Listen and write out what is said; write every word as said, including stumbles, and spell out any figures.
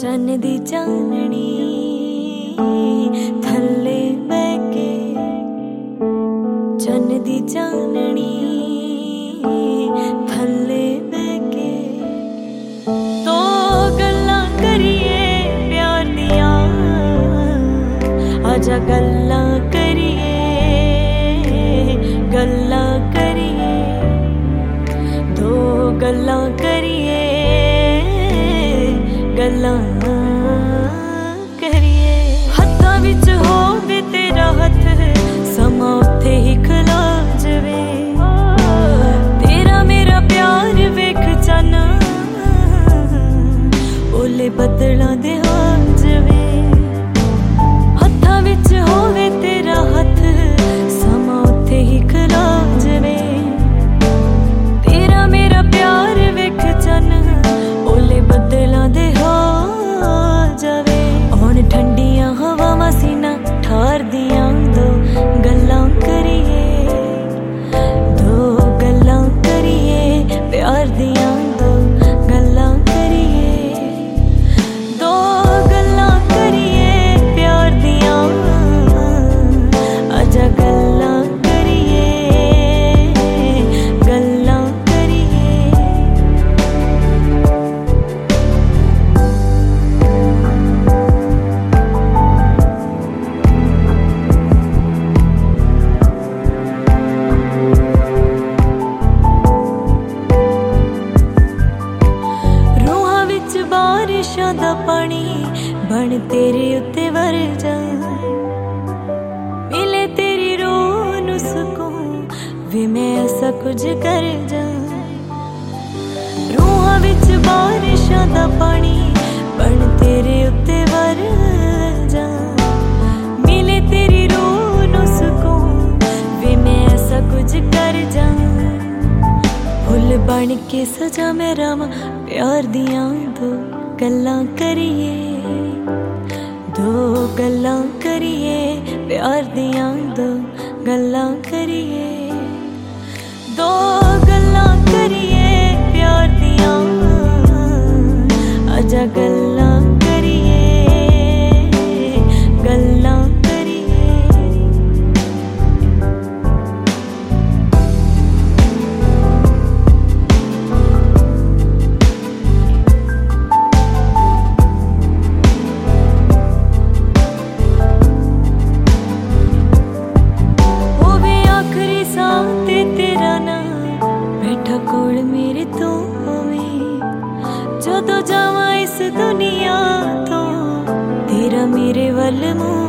चन्न दी चाननी थल्ले बैके, चन्न दी चाननी थल्ले बैके तो गल्लां करिए प्यार दियां, आजा गल्लां करिए गल्लां करिए, दो गल्लां करिए गल्लां करिए। हत्थां विच होवे तेरा हत्थ, समा उत्थे ही खलो जवे, तेरा मेरा प्यार वेख चन्न ओले बदलां दे हो जवे। हत्थां विच होवे तेरा हत्थ, समा उत्थे ही खलो जवे, तेरा मेरा प्यार वेख चन्न ओले बदलां दे हो जावे। हुण ठंडियां हवावां सीना ठार दियां, दो गल्लां करिए दो गल्लां करिए प्यार दियां, दो गल्लां करिए दो गल्लां करिए प्यार दियां, आजा गल्लां करिए गल्लां करिए। बारिशां दा पानी बन तेरे उत्ते वर जा, मिले तेरी रूह नूं सुकून वे मैं ऐसा कुछ कर जा। रूहां विच बारिशां दा पानी बन तेरे उत्ते वर जा, मिले तेरी रूह नूं सुकून वे मैं ऐसा कुछ कर जा। फुल बन के सजा मैं रावां प्यार दियां, दो गल्लां करिए दो गल्लां करिए प्यार दियां, दो गल्लां करिए दो गल्लां करिए प्यार दियां, आजा गल्लां करिए गल्लां करिए। कोल मेरे तो होवे जदों जावां इस दुनिया तो, तेरा मेरे वल मुंह